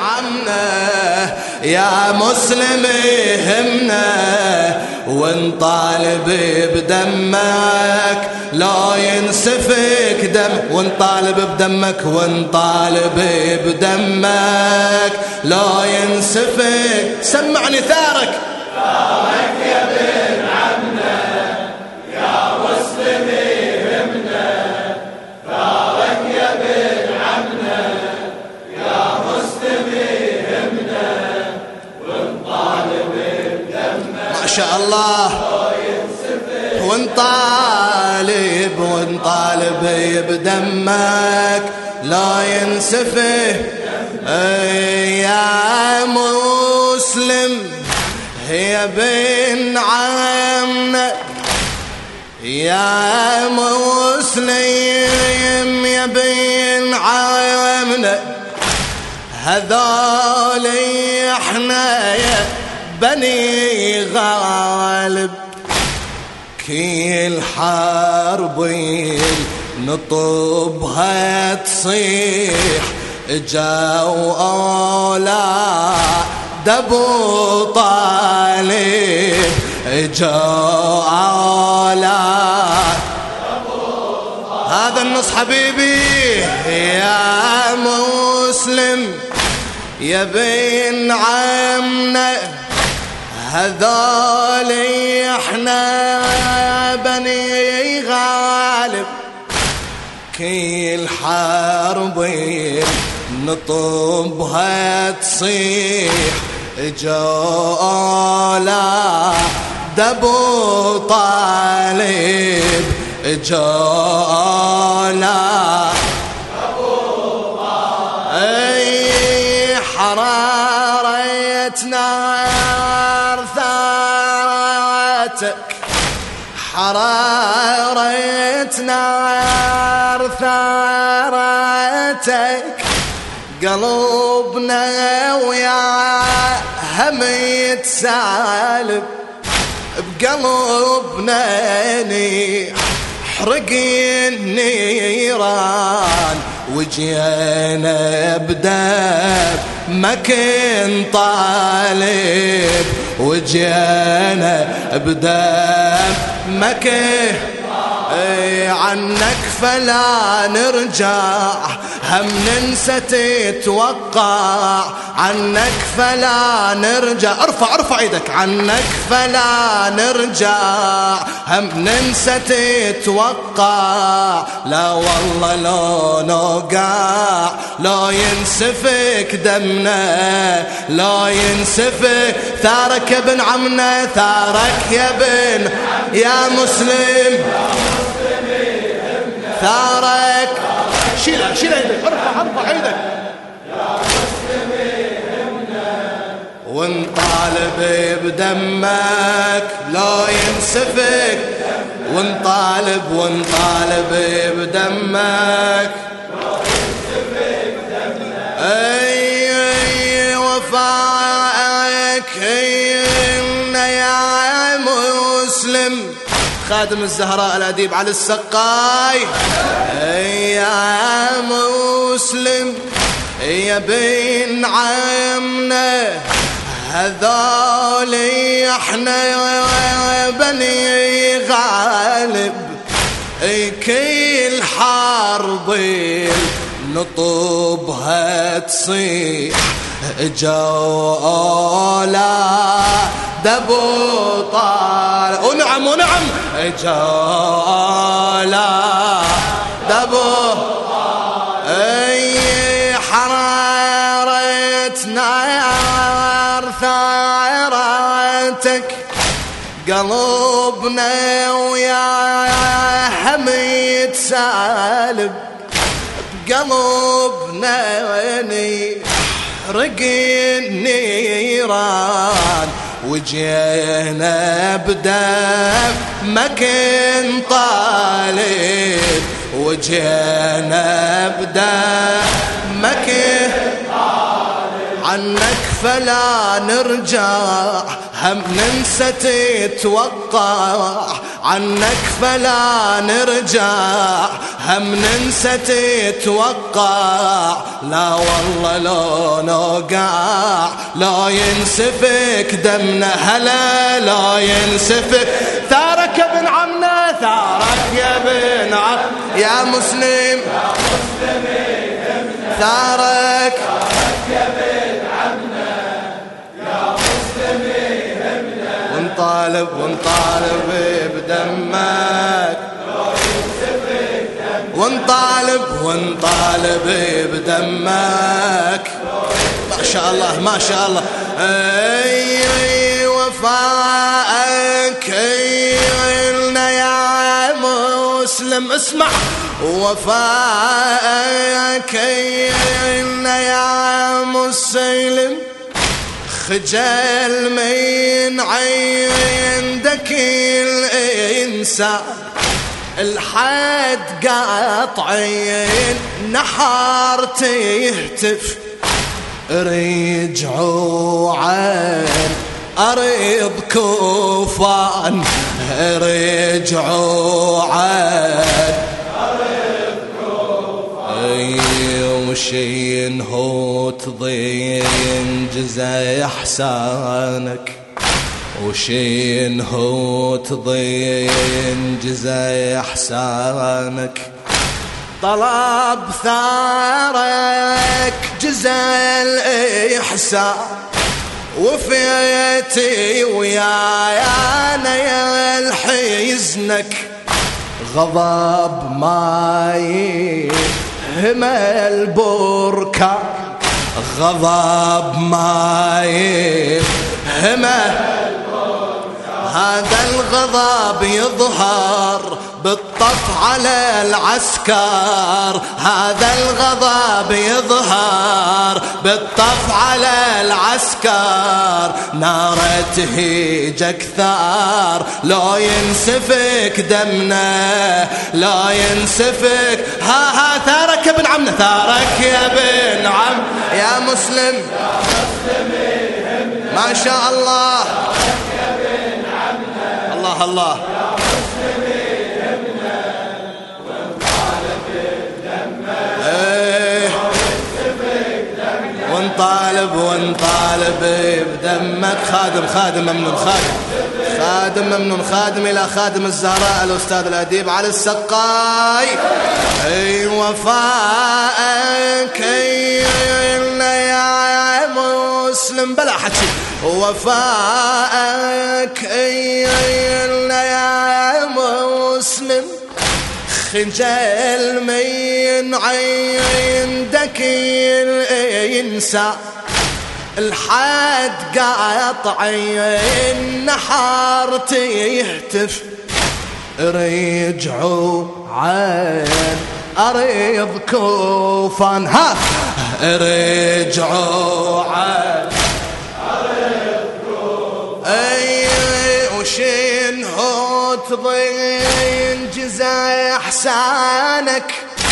عمنا يا مسلم همنا ونطالب بدمك لا ينسفك دم ونطالب بدمك ونطالب بدمك لا ينسفك. سمعني ثارك يا بن عمنا يا مسلم همنا ثارك يا بن عمنا يا مسلم همنا ونطالب بدمك ما شاء الله ونطالب بدمك لا ينسفه. يا مسلم يا بن عمنا يا مسلم يا بن عمنا هذول احنا يا بني غالب كل حرب نطبها تصيح جاو أولاد أبو طالب جاو أولاد هذا النص حبيبي. يا مسلم يا بن عمنا هذول احنا بني غالب كل حرب نطبها تصيح جولا دبو طالب جولا اي حرارة نار ثارتك حرارة نار ثارتك قلوبنا ويا هم يتسالب بقلوبنا نحرق النيران وجينا بداب ما كن طالب وجينا بداب ما كن عنك فلا نرجع هم ننسى تتوقع عنك فلا نرجع ارفع ايدك عنك فلا نرجع هم ننسى تتوقع لا والله لا نوقع لا ينسفك دمنا لا ينسفك ثارك يا بن عمنا ثارك يا بن يا مسلم ثارك شيل ايدك ارفع ايدك يا مسلم همنا ونطالب بدمك لا ينسفك ونطالب بدمك لا ينسفك دمنا اي وفاءك يا مسلم خادم الزهراء الأديب علي السقاي يا مسلم يا بن عمنا هذول احنا بني غالب كل حرب نطبها تصيح جولا دبو طال ونعم جولا دبو اي حرارة نار ثارتك قلوبنا ويا هم يتسالب بقلوبنا نحرق النيران وجينا بدم ما كن طالب وجينا بدم ما كن عنك فلا نرجع هم ننسى تتوقع عنك فلا نرجع، هم ننسى تتوقع، لا والله لو نوقع لا ينسفك دمنا، هلا لا ينسفك. ثارك يا ابن عمنا، ثارك يا ابن عم يا مسلم، ثارك يا ابن عمنا يا مسلم يهمنا، ونطالب بدمك، ونطالب بدمك. ما شاء الله ما شاء الله. اي وفاءك لنا يا مسلم، اسمع وفاءك لنا يا مسلم، خجل من عندك الإنسان، الحد قاطعين نحار تهتف، رجعوا عن أرض كوفان، رجعوا عن أرض كوفان، وشينهو تضين جزا إحسانك، وشينهو تضين جزا إحسانك، طلب ثارك جزا الإحسان، وفيتي ويانا يا الحزنك، غضب ما يهم البركان، غضب ما يهم، هذا الغضب يظهر بالطف على العسكر، هذا الغضب يظهر بالطف على العسكر، نار تهيج أكثر لو ينسفك دمنا، لا ينسفك. ها ثارك يا ابن عمنا، ثارك يا ابن عم يا مسلم، ما شاء الله الله الله. ونطالب بدمك. خادم ممنون، خادم ممنون، خادم إلى خادم الزهراء الأستاذ الأديب علي السقاي. اي وفاءك يا مسلم، بلا حكي، وفاءك يا مسلم، خجل من عندك الإنسان، الحد قاطع النحار تهتف، رجعوا عن أرض كوفان، ها رجعوا عن أرض كوفان، اي وشينهو تضين جزا إحسانك،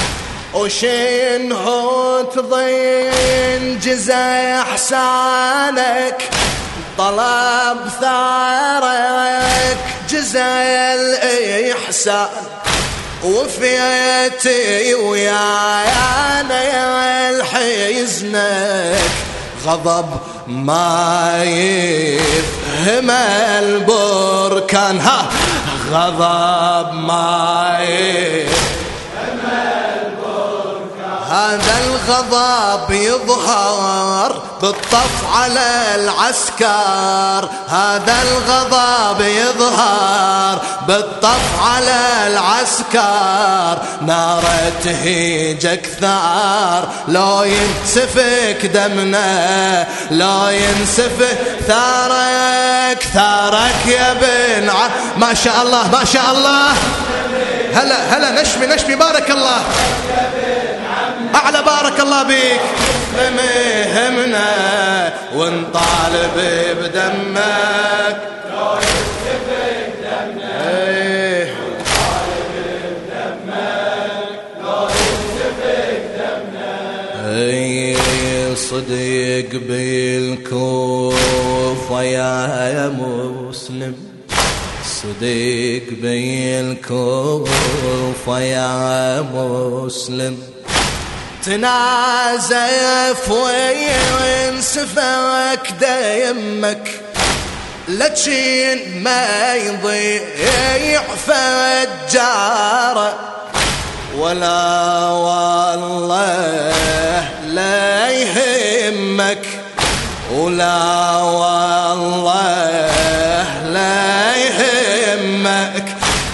وشينهو تضين جزا إحسانك، طلب ثارك جزا الإحسان، وفيتي ويانا يا الحزنك، غضب ما يفهم البركان، ها غضب ما يفهم البركان، هذا الغضب يظهر بالطف على العسكر، هذا الغضب يظهر بالطف على العسكر، نار تهيج أكثر لو ينسفك دمنا، لا ينسفك. ثارك يا ابن عم، ما شاء الله ما شاء الله. هلا نشمي بارك الله، أعلى بارك الله بيك. همنا ونطالب بدمك، لا ينسفك دمنا، ونطالب بدمك، لا ينسفك دمنا. صدق بالكوفة يا مسلم، صديق بالكوفة يا مسلم تنازف وينسفك دمك لكن ما يضيع فجارة ولا والله لا يهمك ولا والله لا يهمك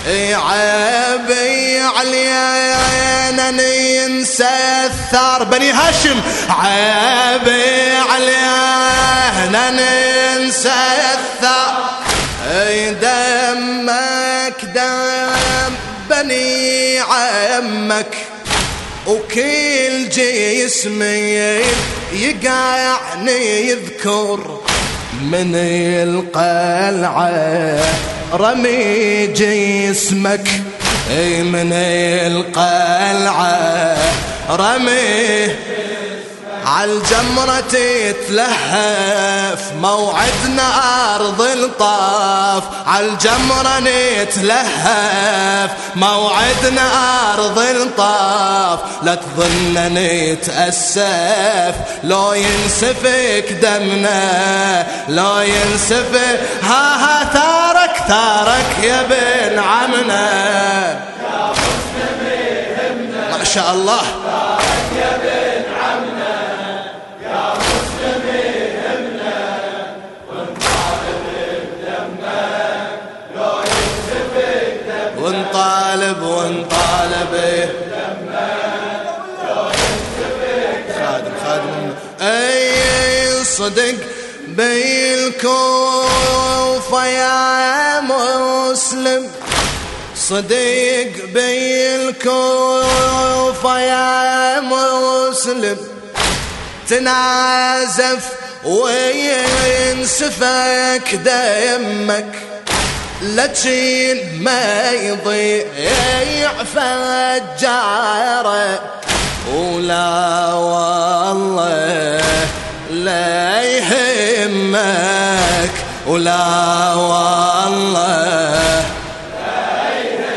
عيبي علينا ننسى الثار بني هاشم عيبي علينا ننسى الثار دمك دم بني عمك وكل جسمي يقعني يذكر من القلعة رمي جسمك من القلعة رمي عالجمرة تتلهف موعدنا أرض الطاف عالجمرة نتلهف موعدنا أرض الطاف لا تظن نتأسف لو ينسفك دمنا لو ينسفك ها ثارك ثارك يا بن عمنا يا مسلم يهمنا ما شاء الله ثارك يا بن عمنا يا مسلم يهمنا ونطالب بدمك لو ينسفك دمك ونطالب بدمك لو ينسفك خادم اي صدق بالكوفة يا مسلم صدق بالكوفة يا مسلم تنازف وينسفك دمك لكن ما يضيع فجارة ولا والله لا يهمك ولا والله لا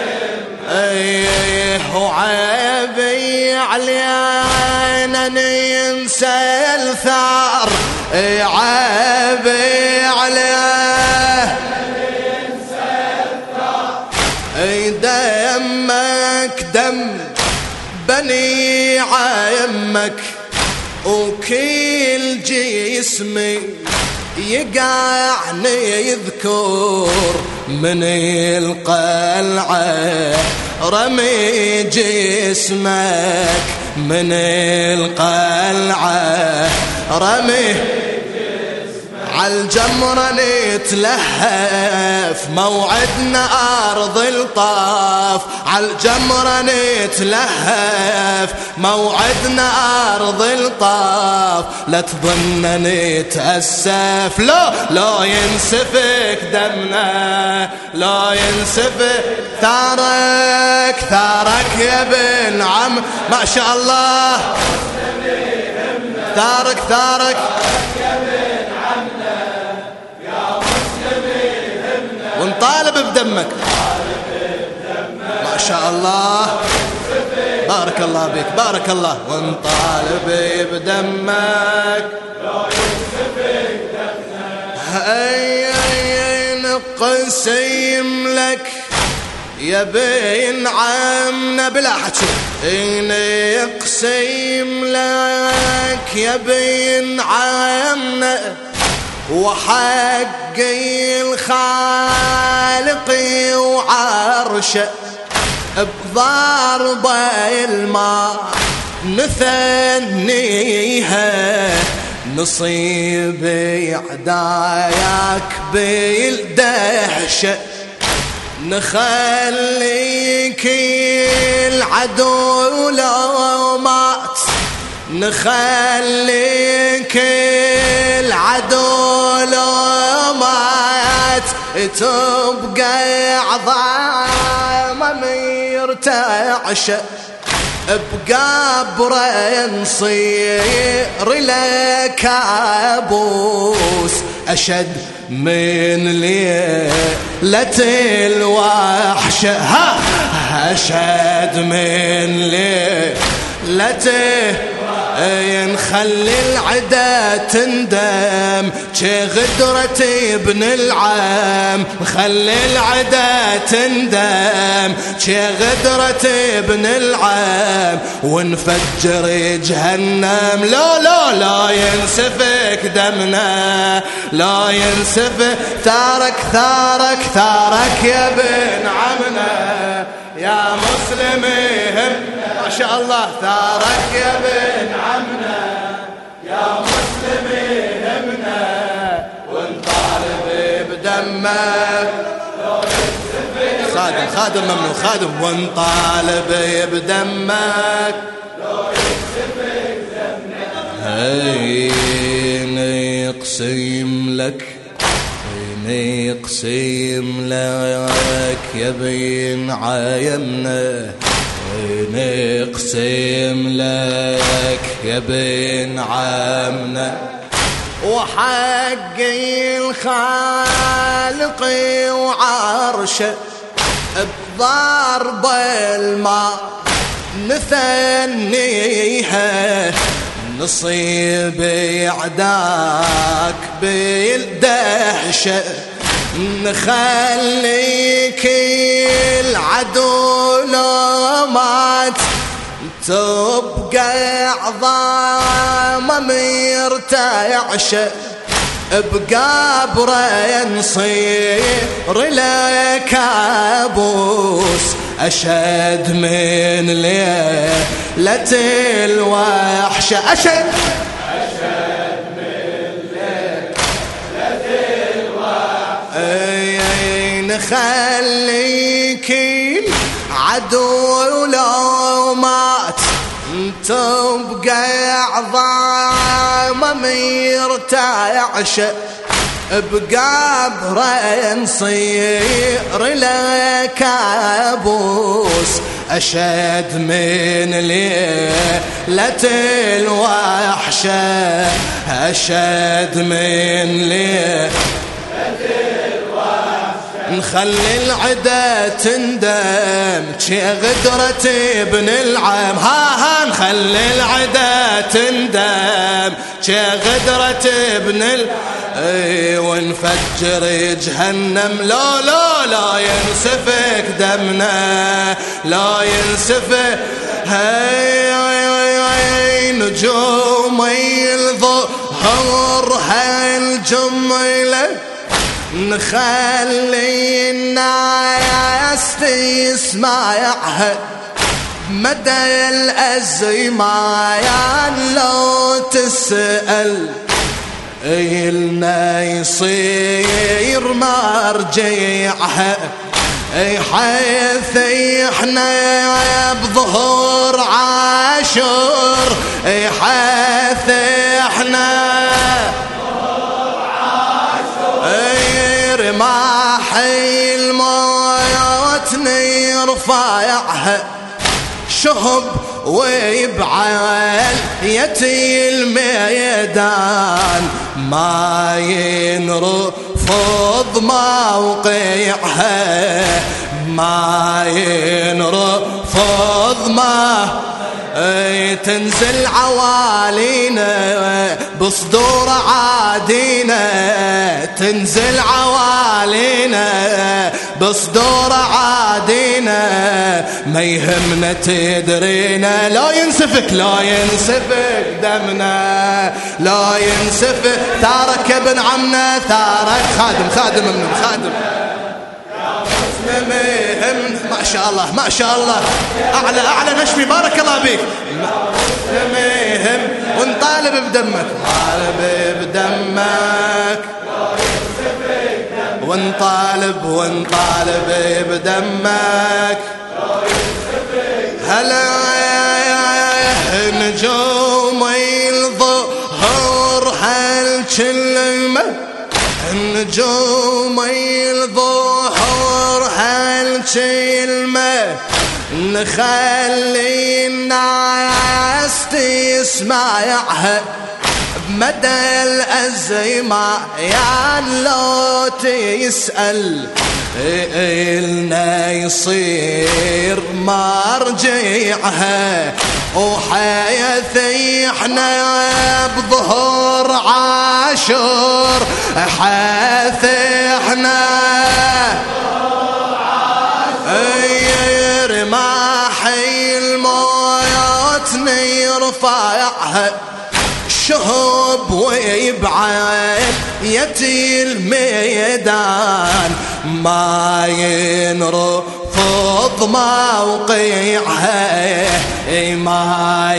يهمك وعيبي علينا ننسى الثار عيبي علينا ننسى الثار دمك دم بني عمك وكل جسمي يقعني يذكر من القلعة رمي جسمك من القلعة رمي عالجمرة نتلهف موعدنا أرض الطاف عالجمرة نتلهف موعدنا أرض الطاف لا تظن نتأسف لا ينسفك دمنا لا ينسفك ثارك ثارك يا بن عم ما شاء الله ثارك ثارك ونطالب بدمك ما شاء الله بارك الله بك بارك الله ونطالب بدمك هيا نقسم لك يا بن عمنا بلا حكي نقسم لك يا بن عمنا وحقي الخالق وعرشه بضربة الماء نثنيها نصيب عداياك بالدهشة نخليك العدو لو مات نخليك العدو لو مات تبقى عظام يرتعش بقبره نصير لك ابوس أشد من ليلة الوحشة أشد من ليلة نخلي العدا تندم شي غدرتي ابن العام نخلي العدا تندم شي غدرتي ابن العام ونفجر جهنم لا ينسفك دمنا لا ينسفك ثارك يا ابن عمنا يا مسلمين ما شاء الله ثارك يا ابن عمنا يا مسلمين همنا ونطالب بدمك خادم ممنون خادم ونطالب بدمك نقسم لك نقسم لك يا بين عايمنا نقسم لك يا بن عمنا وحقي الخالق وعرشه بضرب الماء نثنيها نصيب عداك بالدهشه نخليك العدو لو مات تبقى عظامه مرتعش بقبره نصير لك ابوس اشد من ليلة الوحشه اشد نخليك عدو لو مات تبقى عظامه مرتعش بقبره نصير لك ابوس اشد من ليلة الوحشه اشد من ليلة نخلي العدا تندم شي غدرتي ابن العام ها نخلي العدا تندم شي غدرتي ابن ونفجر جهنم لا ينسفك دمنا لا ينسفك هاي نجوم الظهر هالجميله نخلي الناس تسمعها مدى الأزمان لو تسأل إلنا يصير مرجعها حيث احنا بظهور عاشور حيث احنا رماحي الموت نرفعها شهب ويبعال يتي الميدان ما ينرفض موقعها ما ينرفض ما تنزل عوالينا بصدور عادينا تنزل عوالينا بصدور عادينا ما يهمنا تدرينا لا ينسفك دمنا لا ينسفك ثارك يا ابن عمنا ثارك خادم من خادم ما شاء الله أعلى نشمي بارك الله بيك مسلمهم ونطالب بدمك ونطالب بدمك هلا نجوم الظهر هالكلمة نجوم الظهر هالكلمة نخلي الناس تسمعها بمدى الأزمة يا لو تسأل إلنا يصير مرجعها وحيث احنا بظهور عاشور حيث احنا رماح الموت نرفعها شهب ويبعد يتي الميدان ما ينرفض موقعها ما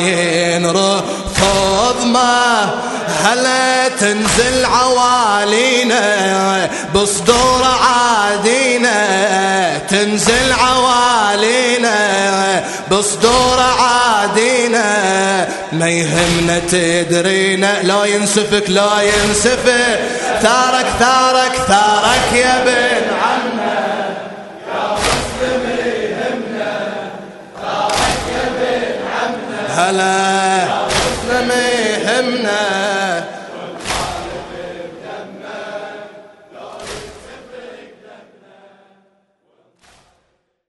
ينرفض ما هلا تنزل عوالينا بصدور عادينا تنزل عوالينا بصدور عادينا ما يهمنا تدرينا لو ينسفك لو ينسفك ثارك ثارك ثارك يا بن عمنا يا مسلم يهمنا ثارك يا بن عمنا هلا يا مسلم يهمنا